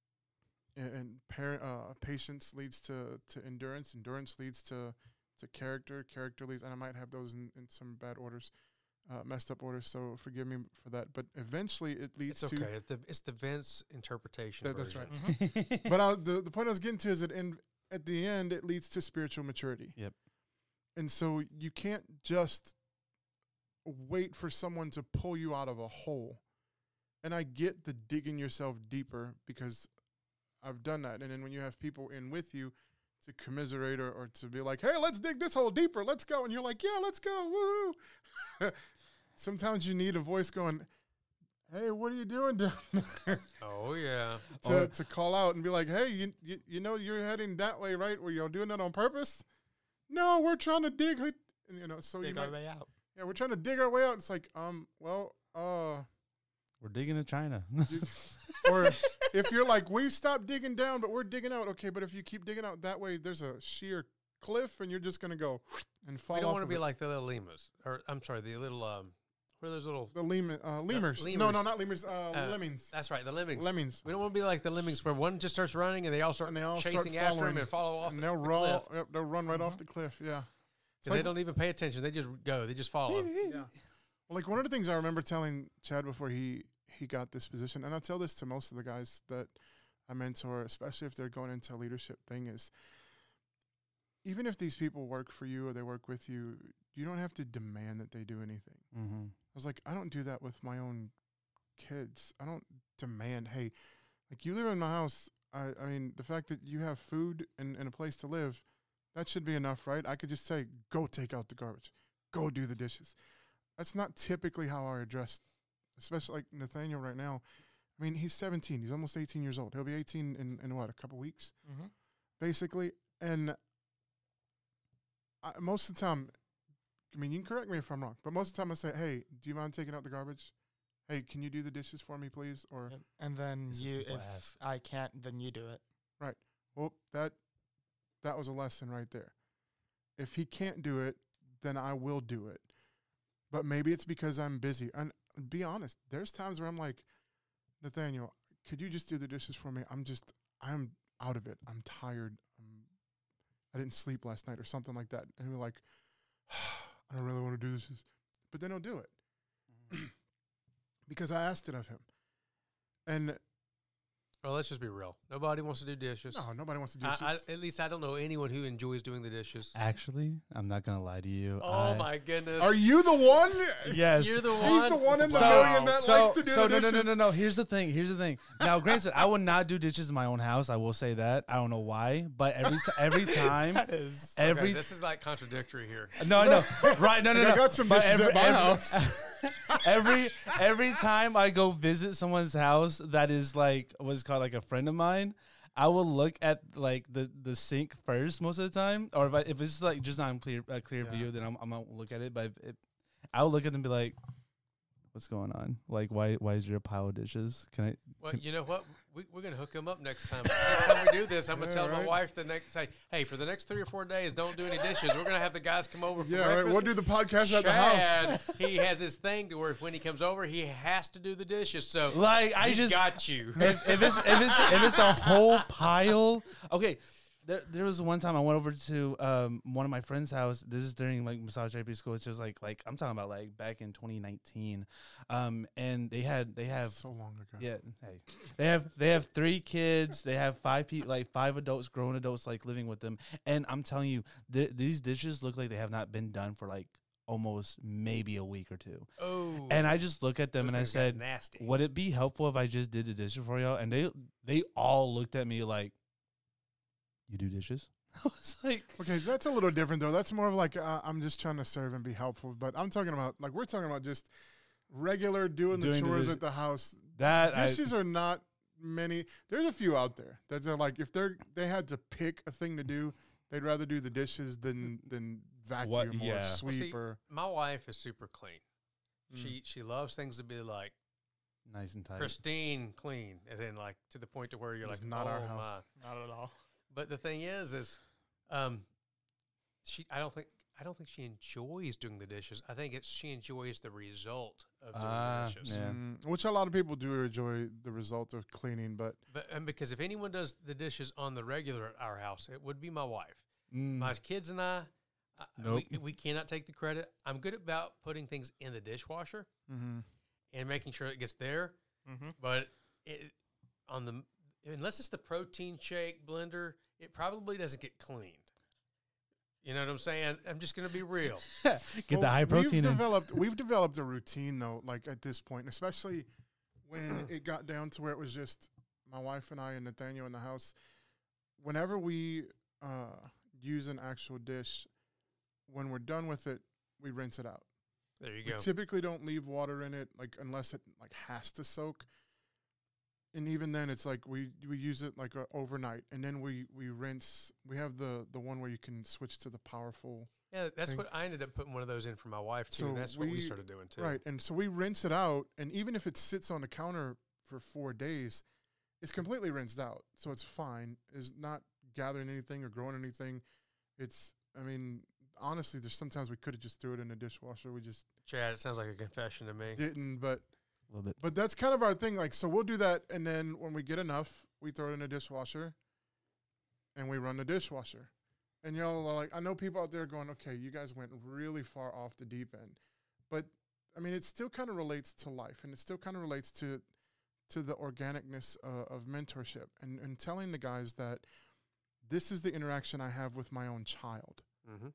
S3: and and parent, uh, patience leads to, to endurance. Endurance leads to, to character. Character leads, and I might have those in, in some bad orders, uh, messed up orders, so forgive me for that. But eventually it leads
S1: It's
S3: to...
S1: okay. It's the, it's the Vince interpretation
S3: That- that's
S1: version.
S3: right. But I, the, the point I was getting to is that in, at the end, it leads to spiritual maturity.
S2: Yep.
S3: And so you can't just wait for someone to pull you out of a hole. And I get the digging yourself deeper, because I've done that. And then when you have people in with you to commiserate or, or to be like, hey, let's dig this hole deeper, let's go. And you're like, yeah, let's go, woo. Sometimes you need a voice going, hey, what are you doing down there?
S1: Oh, yeah.
S3: to,
S2: Or-
S3: to call out and be like, hey, you, you you know you're heading that way, right? Were you doing that on purpose? No, we're trying to dig. it," And, you know, so you
S4: Dig
S3: might,
S4: our way out.
S3: yeah, we're trying to dig our way out. It's like, um, well, uh,
S2: We're digging to China.
S3: you- or if you're like, we stopped digging down, but we're digging out. Okay, but if you keep digging out that way, there's a sheer cliff, and you're just gonna go and fall.
S1: We don't
S3: off
S1: want to
S3: of
S1: be
S3: it.
S1: like the little lemurs. Or, I'm sorry, the little, um, what are those little,
S3: the lemur, uh, lemurs. No, no,
S1: lemurs.
S3: not lemurs. Uh,
S1: Uh,
S3: lemmings.
S1: that's right, the lemmings.
S3: Lemmings.
S1: We don't want to be like the lemmings where one just starts running and they all start
S3: And they all start
S1: chasing after him
S3: following.
S1: and follow off
S3: And
S1: the,
S3: they'll
S1: the
S3: roll.
S1: cliff.
S3: Yep, they'll run right
S1: Mhm.
S3: off the cliff. Yeah. It's
S1: And
S3: like-
S1: they don't even pay attention. They just go. They just follow.
S3: Yeah. Well, like one of the things I remember telling Chad before he he got this position, and I tell this to most of the guys that I mentor, especially if they're going into a leadership thing, is even if these people work for you or they work with you, you don't have to demand that they do anything.
S2: Mm-hmm.
S3: I was like, I don't do that with my own kids. I don't demand, hey, like you live in my house. I, I mean, the fact that you have food and, and a place to live, that should be enough, right? I could just say, go take out the garbage, go do the dishes. That's not typically how I address, especially like Nathaniel right now. I mean, he's seventeen. He's almost eighteen years old. He'll be eighteen in, in what, a couple weeks,
S4: Mm-hmm.
S3: basically. And I, most of the time, I mean, you can correct me if I'm wrong, but most of the time I say, hey, do you mind taking out the garbage? Hey, can you do the dishes for me, please? Or,
S4: Yep. And then
S2: It's a
S4: you,
S2: simple
S4: if
S2: ask.
S4: I can't, then you do it.
S3: well, that that was a lesson right there. If he can't do it, then I will do it. But maybe it's because I'm busy. And be honest, there's times where I'm like, Nathaniel, could you just do the dishes for me? I'm just, I'm out of it. I'm tired. I'm, I didn't sleep last night or something like that. And we're like, I don't really want to do this. But then he'll do it. Because I asked it of him. And
S1: Well, let's just be real. Nobody wants to do dishes.
S3: no, nobody wants to do
S1: I,
S3: dishes.
S1: I, at least I don't know anyone who enjoys doing the dishes.
S2: Actually, I'm not gonna lie to you.
S1: Oh
S2: I-
S1: my goodness!
S3: Are you the one?
S2: Yes.
S1: You're the one.
S3: He's the one in the
S2: So-
S3: million that
S2: so,
S3: likes to do
S2: so
S3: the
S2: no, no,
S3: dishes.
S2: no, no, no. Here's the thing. Here's the thing. Now, granted, I would not do dishes in my own house. I will say that. I don't know why, but every t- every time,
S4: That is.
S1: Okay,
S2: every
S1: this is like contradictory here.
S2: no, no, right, no, no,
S3: Like,
S2: no.
S3: I got some
S2: But
S3: dishes
S2: every-
S3: at my
S2: every-
S3: house.
S2: every every time I go visit someone's house that is like what's called like a friend of mine, I will look at like the, the sink first most of the time, or if I, if it's like just not in clear a clear
S3: Yeah.
S2: view, then I'm I'm gonna look at it. But if it, I'll look at them and be like, "What's going on? Like, why why is there a pile of dishes? Can I?"
S1: Well,
S2: Can-
S1: you know what? We, we're going to hook him up next time. Next time we do this, I'm going to
S3: Yeah,
S1: tell my
S3: right.
S1: wife the next, say, hey, for the next three or four days, don't do any dishes. We're going to have the guys come over for
S3: Yeah,
S1: breakfast.
S3: right. We'll do the podcast at the house.
S1: Chad, he has this thing to where when he comes over, he has to do the dishes. So
S2: Like I
S1: he's
S2: just
S1: got you.
S2: if, if it's if it's if it's a whole pile. Okay, there there was one time I went over to um one of my friend's house. This is during like massage therapy school. It's just like like I'm talking about like back in twenty nineteen, um and they had they have
S3: So long ago.
S2: yeah hey they have they have three kids. They have five people like five adults, grown adults like living with them. And I'm telling you, th- these dishes look like they have not been done for like almost maybe a week or two.
S1: Oh,
S2: And I just look at them
S1: those
S2: and I
S1: things got
S2: said,
S1: nasty.
S2: would it be helpful if I just did the dishes for y'all? And they they all looked at me like, you do dishes? I was like,
S3: Okay, that's a little different though. That's more of like uh, I'm just trying to serve and be helpful. But I'm talking about like we're talking about just regular doing,
S2: Doing
S3: the
S2: the
S3: chores
S2: dis-
S3: at the house.
S2: that I,
S3: Dishes are not many. There's a few out there that are like if they're they had to pick a thing to do, they'd rather do the dishes than than vacuum
S2: What-
S3: or
S2: yeah. Well,
S3: sweep
S1: see,
S3: or.
S1: My wife is super clean.
S3: Mm.
S1: She she loves things to be like
S2: nice and tight.
S1: pristine clean, and then like to the point to where you're
S3: It's
S1: like,
S3: not
S1: oh
S3: our
S1: my.
S3: house.
S4: Not at all.
S1: But the thing is, is, um, she. I don't think. I don't think she enjoys doing the dishes. I think it's she enjoys the result of doing
S2: Ah,
S1: the dishes.
S2: yeah.
S3: Mm, which a lot of people do enjoy the result of cleaning, but
S1: But and because if anyone does the dishes on the regular at our house, it would be my wife.
S2: Mm.
S1: My kids and I. I-
S2: Nope.
S1: we, we cannot take the credit. I'm good about putting things in the dishwasher
S3: mm-hmm.
S1: and making sure it gets there.
S4: Mm-hmm.
S1: But it, on the unless it's the protein shake blender, it probably doesn't get cleaned. You know what I'm saying? I'm just going to be real.
S2: Get the
S3: Well,
S2: high protein
S3: We've
S2: in.
S3: developed, we've developed a routine though, like at this point, especially when it got down to where it was just my wife and I and Nathaniel in the house. Whenever we uh, use an actual dish, when we're done with it, we rinse it out.
S1: There you
S3: We
S1: go.
S3: typically don't leave water in it, like unless it like has to soak. And even then, it's like we we use it like uh, overnight, and then we we rinse. We have the the one where you can switch to the powerful.
S1: Yeah, that's
S3: thing.
S1: what I ended up putting one of those in for my wife too.
S3: So
S1: and that's what we
S3: we-
S1: started doing too.
S3: Right, and so we rinse it out, and even if it sits on the counter for four days, it's completely rinsed out, so it's fine. It's not gathering anything or growing anything. It's, I mean, honestly, there's sometimes we could have just threw it in the dishwasher. We just
S1: Chad, it sounds like a confession to me.
S3: didn't, but
S2: A little bit.
S3: but that's kind of our thing. Like, so we'll do that, and then when we get enough, we throw it in the dishwasher, and we run the dishwasher. And y'all are like, I know people out there going, okay, you guys went really far off the deep end, but I mean, it still kind of relates to life, and it still kind of relates to to the organicness uh, of mentorship, and and telling the guys that this is the interaction I have with my own child.
S1: Mm-hmm.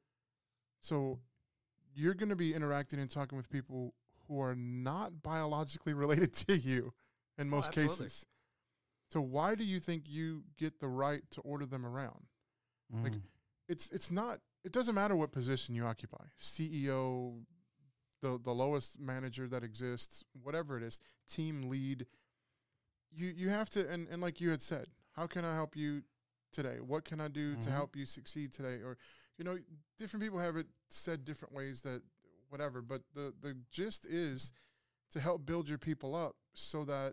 S3: So you're going to be interacting and talking with people who are not biologically related to you in most
S1: absolutely.
S3: cases. So why do you think you get the right to order them around? Like,
S2: Mm.
S3: It's it's not. It doesn't matter what position you occupy. C E O, the the lowest manager that exists, whatever it is, team lead. You you have to, and, and like you had said, how can I help you today? What can I do to
S2: Mhm.
S3: help you succeed today? Or, you know, different people have it said different ways, that whatever. But the the gist is to help build your people up so that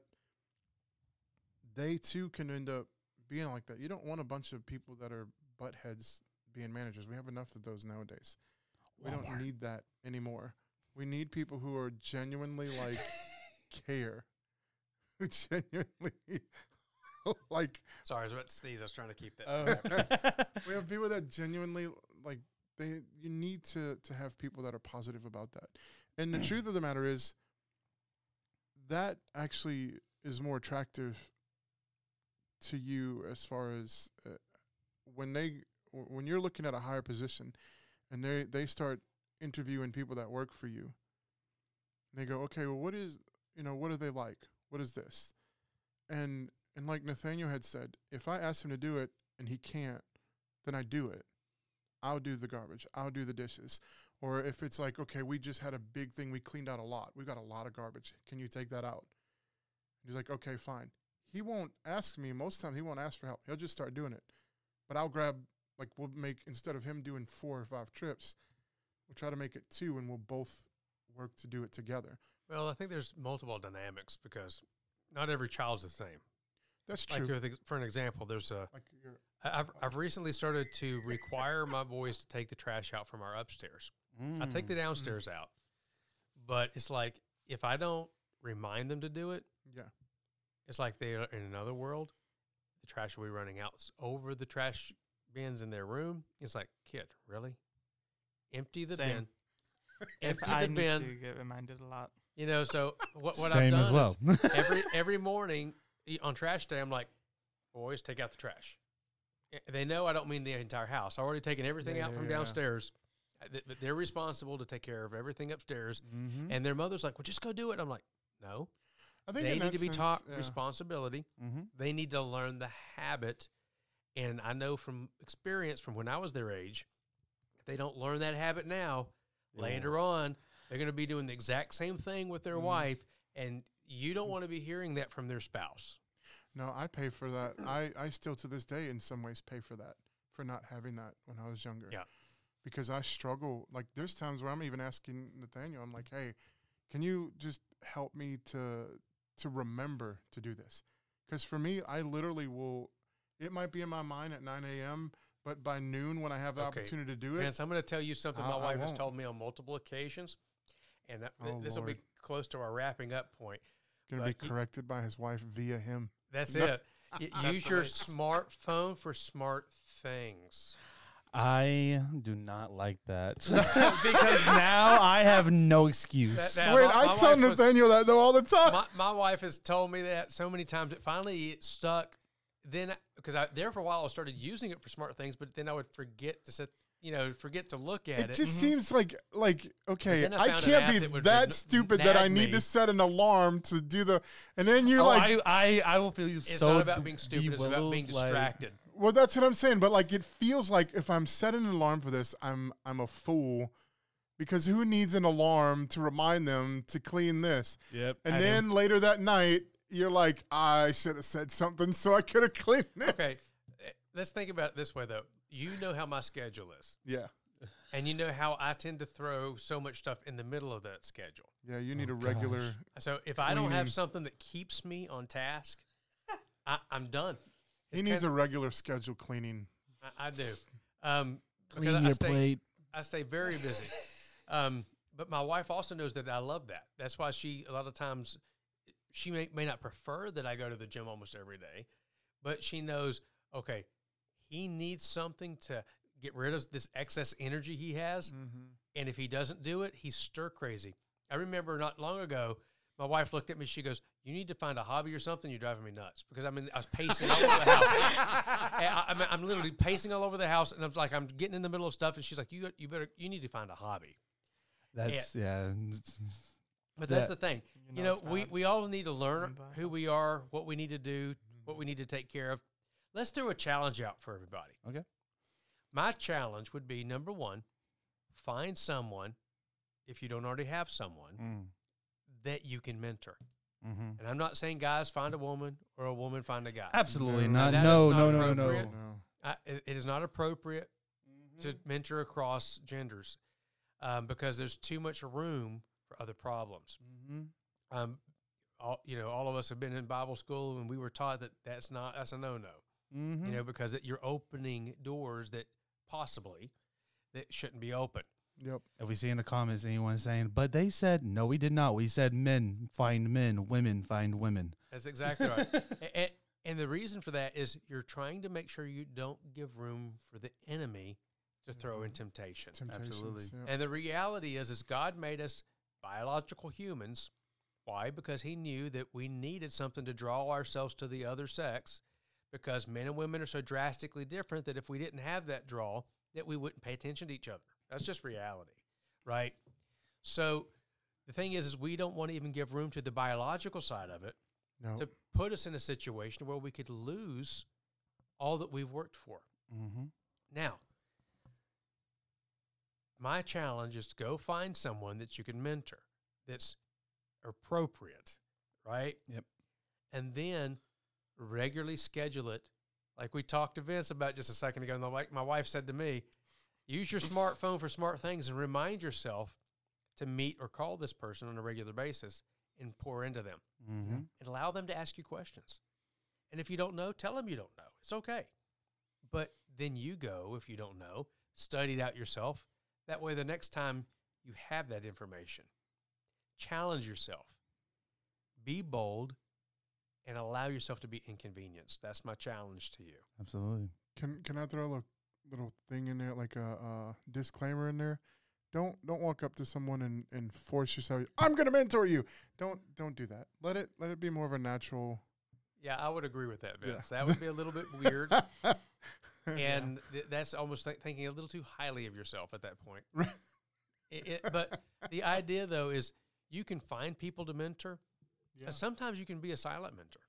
S3: they too can end up being like that. You don't want a bunch of people that are butt heads being managers. We have enough of those nowadays. We don't
S2: Walmart.
S3: need that anymore. We need people who are genuinely like care. Who genuinely like
S1: Sorry, I was about to sneeze. I was trying to keep that.
S2: Oh.
S3: we have people that genuinely like they you need to to have people that are positive about that. And the truth of the matter is that actually is more attractive to you as far as uh, when they w- when you're looking at a higher position and they they start interviewing people that work for you. They go, "Okay, well what is, you know, what are they like? What is this?" And and like Nathaniel had said, if I ask him to do it and he can't, then I do it. I'll do the garbage. I'll do the dishes. Or if it's like, okay, we just had a big thing, we cleaned out a lot. We got a lot of garbage. Can you take that out? He's like, okay, fine. He won't ask me. Most of the time, he won't ask for help. He'll just start doing it. But I'll grab, like, we'll make, instead of him doing four or five trips, we'll try to make it two, and we'll both work to do it together.
S1: Well, I think there's multiple dynamics because not every child's the same.
S3: That's true.
S1: Like, for an example, there's a,
S3: Like you're,
S1: I- I've, I've recently started to require my boys to take the trash out from our upstairs. I take the downstairs out, but it's like, if I don't remind them to do it,
S3: yeah.
S1: it's like they're in another world. The trash will be running out s- over the trash bins in their room. It's like, kid, really? Empty the
S4: Same.
S1: bin.
S4: If
S1: Empty
S4: I
S1: the
S4: need
S1: bin.
S4: to get reminded a lot.
S1: You know, so what, what
S5: Same
S1: I've done
S5: as well.
S1: is every every morning y- on trash day, I'm like, boys, take out the trash. Eh, They know I don't mean the entire house. I've already taken everything
S3: Yeah,
S1: out
S3: yeah,
S1: from
S3: yeah.
S1: downstairs. Uh, th- But they're responsible to take care of everything upstairs.
S5: Mm-hmm.
S1: And their mother's like, well, just go do it. I'm like, no.
S3: I think
S1: They
S3: in
S1: need
S3: that
S1: to be
S3: sense,
S1: taught
S3: yeah.
S1: responsibility.
S5: Mm-hmm.
S1: They need to learn the habit. And I know from experience from when I was their age, if they don't learn that habit now, later on, they're going to be doing the exact same thing with their
S3: Mhm.
S1: wife. And you don't want to be hearing that from their spouse.
S3: No, I pay for that. I, I still to this day in some ways pay for that, for not having that when I was younger.
S1: Yeah.
S3: Because I struggle. Like there's times where I'm even asking Nathaniel, I'm like, hey, can you just help me to to remember to do this? Because for me, I literally will, it might be in my mind at nine a.m., but by noon when I have the
S1: Okay.
S3: opportunity to do it,
S1: Vance, I'm going to tell you something
S3: I-
S1: my
S3: I
S1: wife has
S3: won't.
S1: told me on multiple occasions. And that,
S3: Oh,
S1: this will be
S3: Lord.
S1: close to our wrapping up point.
S3: going to be
S1: but you-
S3: corrected by his wife via him.
S1: That's
S3: No.
S1: it. Y-
S4: That's
S1: use
S4: the
S1: your
S4: way-
S1: smartphone for smart things.
S5: I do not like that because now I have no excuse.
S1: That- that-
S3: Wait,
S1: my- my
S3: I tell
S1: wife was-
S3: Nathaniel that though all the time.
S1: my, my wife has told me that so many times. It finally it stuck. Then, because I there for a while, I started using it for smart things, but then I would forget to set, you know, forget to look at
S3: It
S1: it.
S3: just seems like like okay,
S1: then I
S3: I
S1: found an
S3: can't
S1: app
S3: be
S1: that would
S3: that
S1: n-
S3: stupid that I
S1: nag
S3: need
S1: me.
S3: to set an alarm to do the, and then you're
S5: Oh,
S3: like,
S5: I, I, I will feel
S1: It's
S5: so
S1: not about being stupid. It's about
S5: bewildered,
S1: being
S5: like-
S1: distracted.
S3: well, that's what I'm saying. But like, it feels like if I'm setting an alarm for this, I'm I'm a fool, because who needs an alarm to remind them to clean this?
S5: Yep.
S3: And
S5: I do.
S3: then later that night, you're like, I should have said something so I could have cleaned it.
S1: Okay, eh, let's think about it this way though. You know how my schedule is,
S3: Yeah,
S1: and you know how I tend to throw so much stuff in the middle of that schedule.
S3: yeah. You need
S5: Oh,
S3: a regular.
S5: gosh.
S1: So if I don't have
S3: Cleaning.
S1: something that keeps me on task, I, I'm done.
S3: He needs a regular schedule cleaning.
S1: I, I do. Um, because
S5: Clean
S1: I
S5: your
S1: stay,
S5: plate.
S1: I stay very busy. Um, but my wife also knows that I love that. That's why she, a lot of times, she may, may not prefer that I go to the gym almost every day, but she knows, okay, he needs something to get rid of this excess energy he has.
S3: Mm-hmm.
S1: And if he doesn't do it, he's stir crazy. I remember not long ago, my wife looked at me. She goes, "You need to find a hobby or something. You're driving me nuts." Because I mean, I was pacing all over the house. And I, I'm, I'm literally pacing all over the house, and I'm like, I'm getting in the middle of stuff, and she's like, "You, you better, you need to find a hobby."
S5: That's yeah.
S1: But that's
S5: Yeah.
S1: the thing. You
S4: You
S1: know,
S4: it's
S1: we,
S4: bad.
S1: we all need to learn
S4: Remember
S1: who
S4: how-
S1: we are, what we need to do, what we need to take care of. Let's throw a challenge out for everybody.
S5: Okay.
S1: My challenge would be number one, find someone, if you don't already have someone,
S5: Mm.
S1: that you can mentor.
S5: Mm-hmm.
S1: And I'm not saying guys find a woman or a woman find a guy.
S5: Absolutely
S3: No.
S5: not.
S1: That
S5: No,
S1: is not
S5: no, no, no, no.
S1: appropriate.
S3: No.
S1: I, it, it is not appropriate to mentor across genders um, because there's too much room for other problems.
S5: Mm-hmm.
S1: Um, all, you know, all of us have been in Bible school, and we were taught that that's not that's a no no.
S5: Mm-hmm.
S1: You know, because that you're opening doors that possibly that shouldn't be open.
S3: Yep.
S5: If we see in the comments anyone saying, but they said, no, we did not. We said men find men, women find women.
S1: That's exactly right. and, and the reason for that is you're trying to make sure you don't give room for the enemy to throw in temptation.
S3: Temptations,
S5: Absolutely.
S3: yeah.
S1: And the reality is, is God made us biological humans. Why? Because he knew that we needed something to draw ourselves to the other sex, because men and women are so drastically different that if we didn't have that draw, that we wouldn't pay attention to each other. That's just reality, right? So the thing is, is we don't want to even give room to the biological side of it
S3: No.
S1: to put us in a situation where we could lose all that we've worked for.
S5: Mm-hmm.
S1: Now, my challenge is to go find someone that you can mentor that's appropriate, right?
S5: Yep.
S1: And then regularly schedule it. Like we talked to Vince about just a second ago, and the, like my wife said to me, use your smartphone for smart things and remind yourself to meet or call this person on a regular basis and pour into them.
S5: Mm-hmm.
S1: And allow them to ask you questions. And if you don't know, tell them you don't know. It's okay. But then you go, if you don't know, study it out yourself. That way the next time you have that information, challenge yourself. Be bold and allow yourself to be inconvenienced. That's my challenge to you.
S5: Absolutely.
S3: Can can I throw a little, little thing in there, like a, a disclaimer in there? Don't don't walk up to someone and, and force yourself. I'm gonna mentor you. Don't don't do that. Let it let it be more of a natural.
S1: Yeah, I would agree with that, Vince.
S3: Yeah.
S1: That would be a little bit weird.
S3: Yeah.
S1: And th- that's almost like thinking a little too highly of yourself at that point.
S3: Right.
S1: It, it, but the idea, though, is you can find people to mentor.
S3: Yeah.
S1: And sometimes you can be a silent mentor.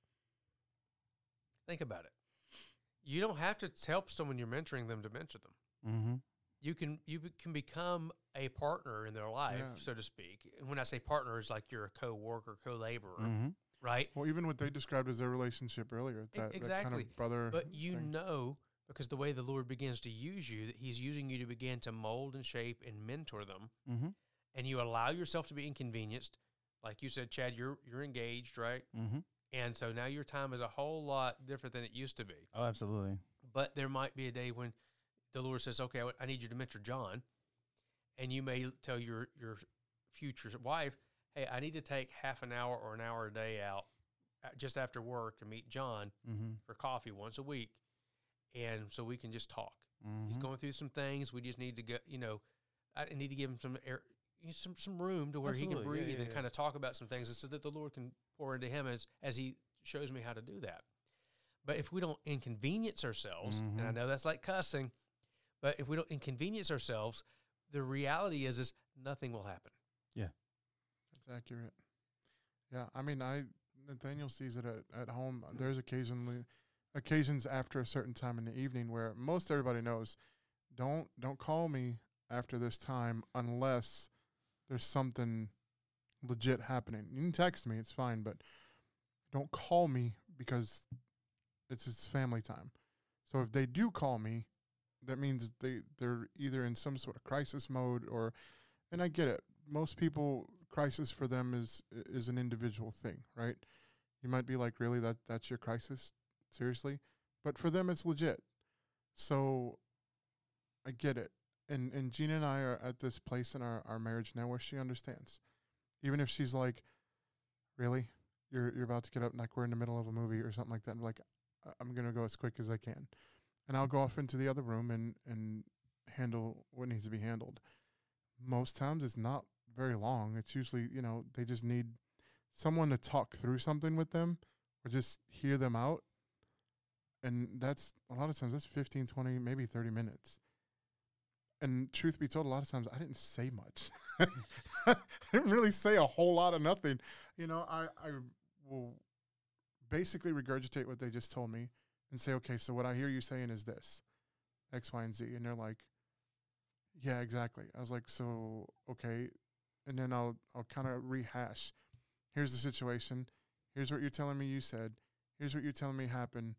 S1: Think about it. You don't have to help someone you're mentoring them to mentor them.
S5: Mm-hmm.
S1: You can you be- can become a partner in their life,
S3: Yeah.
S1: so to speak. And when I say partner, it's like you're a co-worker, co-laborer,
S5: Mm-hmm.
S1: right?
S3: Well, even what they described as their relationship earlier,
S1: E-
S3: that, that kind
S1: exactly.
S3: of brother.
S1: But you
S3: thing.
S1: know, because the way the Lord begins to use you, that He's using you to begin to mold and shape and mentor them,
S5: Mm-hmm.
S1: and you allow yourself to be inconvenienced. Like you said, Chad, you're you're engaged, right?
S5: Mm-hmm.
S1: And so now your time is a whole lot different than it used to be.
S5: Oh, absolutely.
S1: But there might be a day when the Lord says, okay, I, I need you to mentor John. And you may tell your, your future wife, hey, I need to take half an hour or an hour a day out uh, just after work to meet John
S5: Mm-hmm.
S1: for coffee once a week. And so we can just talk.
S5: Mm-hmm.
S1: He's going through some things. We just need to go, you know, I need to give him some air, some, some room to where he can
S5: Absolutely. Yeah,
S1: breathe
S5: yeah,
S1: and
S5: yeah.
S1: kind of talk about some things so that the Lord can pour into him as, as he shows me how to do that. But if we don't inconvenience ourselves, and I
S5: Mhm.
S1: know that's like cussing, but if we don't inconvenience ourselves, the reality is, is nothing will happen.
S3: That's accurate. Yeah, I mean, I Nathaniel sees it at, at home. There's occasionally occasions after a certain time in the evening where most everybody knows, don't don't call me after this time unless there's something legit happening. You can text me, it's fine, but don't call me because it's it's family time. So if they do call me, that means they they're either in some sort of crisis mode or, and I get it. Most people, crisis for them is is an individual thing, right? You might be like, really, that that's your crisis? Seriously? But for them, it's legit. So I get it. And and Gina and I are at this place in our, our marriage now where she understands. Even if she's like, really? You're you're about to get up, like we're in the middle of a movie or something like that. I'm like, "I- I'm going to go as quick as I can. And I'll go off into the other room and, and handle what needs to be handled. Most times it's not very long. It's usually, you know, they just need someone to talk through something with them or just hear them out. And that's, a lot of times, that's fifteen, twenty, maybe thirty minutes. And truth be told, a lot of times I didn't say much. I didn't really say a whole lot of nothing. You know, I, I will basically regurgitate what they just told me and say, okay, so what I hear you saying is this, X, Y, and Z. And they're like, yeah, exactly. I was like, so, okay. And then I'll I'll kind of rehash. Here's the situation. Here's what you're telling me you said. Here's what you're telling me happened.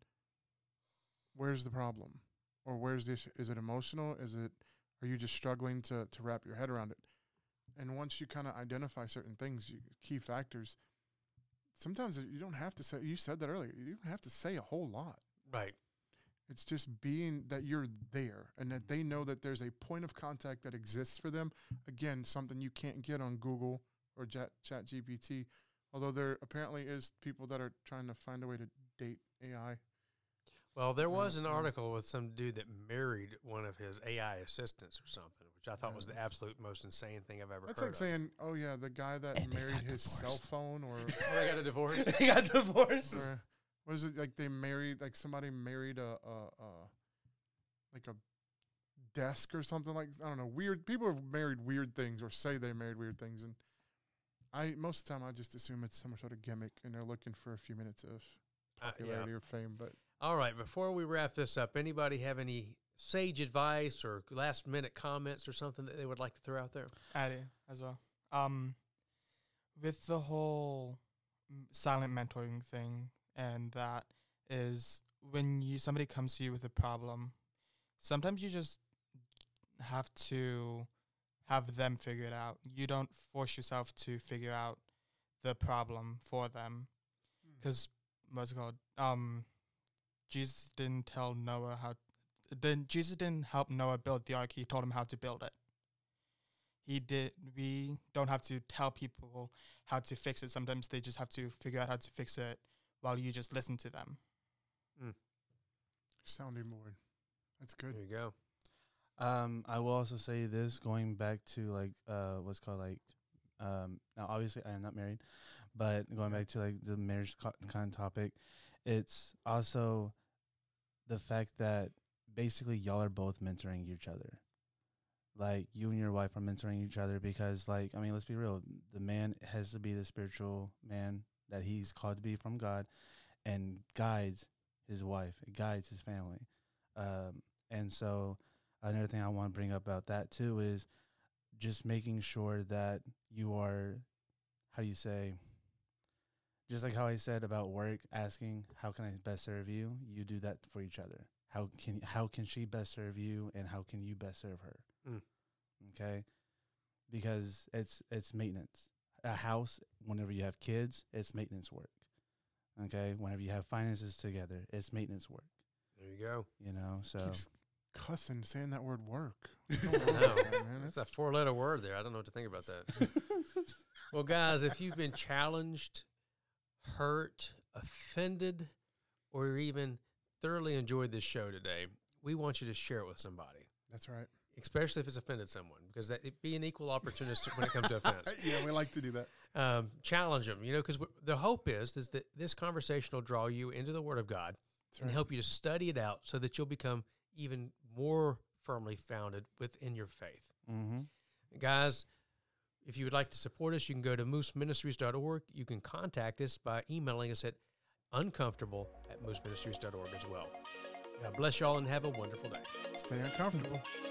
S3: Where's the problem? Or where's this? Is it emotional? Is it, are you just struggling to, to wrap your head around it? And once you kind of identify certain things, you, key factors, sometimes you don't have to say, you said that earlier, you don't have to say a whole lot.
S1: Right.
S3: It's just being that you're there and that they know that there's a point of contact that exists for them. Again, something you can't get on Google or Chat, Chat G P T, although there apparently is people that are trying to find a way to date A I.
S1: Well, there was
S3: Uh,
S1: an
S3: yeah.
S1: article with some dude that married one of his A I assistants or something, which I thought
S3: Yeah,
S1: was the
S3: that's-
S1: absolute most insane thing I've ever
S3: That's
S1: heard
S3: like
S1: of.
S3: saying, oh, yeah, the guy that
S5: And they
S3: married
S5: got
S3: his cell
S5: divorced.
S3: phone or,
S1: Oh, they got a divorce?
S5: They got divorced.
S3: or what is it, like they married, like somebody married a, a, a like a desk or something like, I don't know, weird, people have married weird things or say they married weird things. And I, most of the time, I just assume it's some sort of gimmick and they're looking for a few minutes of
S1: Uh, yeah.
S3: popularity or fame. But
S1: All right, before we wrap this up, anybody have any sage advice or last minute comments or something that they would like to throw out there?
S4: Addie as well. Um, with the whole m- silent mentoring thing, and that is when you somebody comes to you with a problem, sometimes you just have to have them figure it out. You don't force yourself to figure out the problem for them, because what's it called? Um, Jesus didn't tell Noah how. Then Jesus didn't help Noah build the ark. He told him how to build it. He did. We don't have to tell people how to fix it. Sometimes they just have to figure out how to fix it while you just listen to them.
S3: Sounding board. That's good.
S1: There you go.
S5: Um, I will also say this, going back to like uh, what's called like um. Now, obviously, I am not married, but going back to like the marriage co- kind of topic, it's also the fact that basically y'all are both mentoring each other. Like you and your wife are mentoring each other because, like, I mean, let's be real. The man has to be the spiritual man that he's called to be from God, and guides his wife, it guides his family. Um, and so another thing I want to bring up about that too is just making sure that you are, how do you say, just like how I said about work, asking how can I best serve you, you do that for each other. How can how can she best serve you, and how can you best serve her?
S1: Mm.
S5: Okay, because it's it's maintenance. A house, whenever you have kids, it's maintenance work. Okay, whenever you have finances together, it's maintenance work.
S1: There you go.
S5: You know, so
S3: Keeps cussing, saying that word work.
S1: I know. It's a four-letter word there. I don't know what to think about that. Well, guys, if you've been challenged, hurt, offended, or even thoroughly enjoyed this show today, we want you to share it with somebody,
S3: That's right.
S1: especially if it's offended someone, because that it be an equal opportunist when it comes to offense.
S3: Yeah, we like to do that.
S1: Um, challenge them, you know, because the hope is is that this conversation will draw you into the Word of God
S3: That's
S1: and
S3: right.
S1: help you to study it out so that you'll become even more firmly founded within your faith.
S5: mm-hmm.
S1: Guys, if you would like to support us, you can go to moose ministries dot org. You can contact us by emailing us at uncomfortable at moose ministries dot org as well. God bless y'all and have a wonderful day.
S3: Stay uncomfortable.